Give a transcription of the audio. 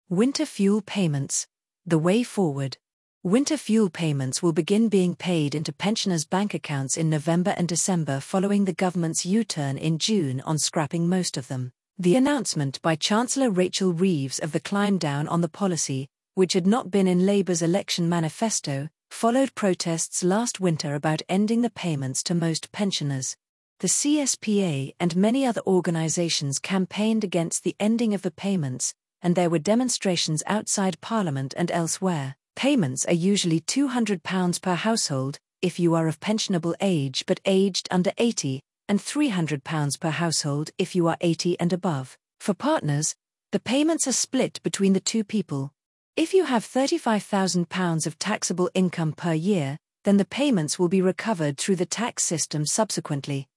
Winter fuel payments. The way forward. Winter fuel payments will begin being paid into pensioners' bank accounts in November and December following the government's U-turn in June on scrapping most of them. The announcement by Chancellor Rachel Reeves of the climb down on the policy, which had not been in Labour's election manifesto, followed protests last winter about ending the payments to most pensioners. The CSPA and many other organisations campaigned against the ending of the payments, and there were demonstrations outside Parliament and elsewhere. Payments are usually £200 per household, if you are of pensionable age but aged under 80, and £300 per household if you are 80 and above. For partners, the payments are split between the two people. If you have £35,000 of taxable income per year, then the payments will be recovered through the tax system subsequently.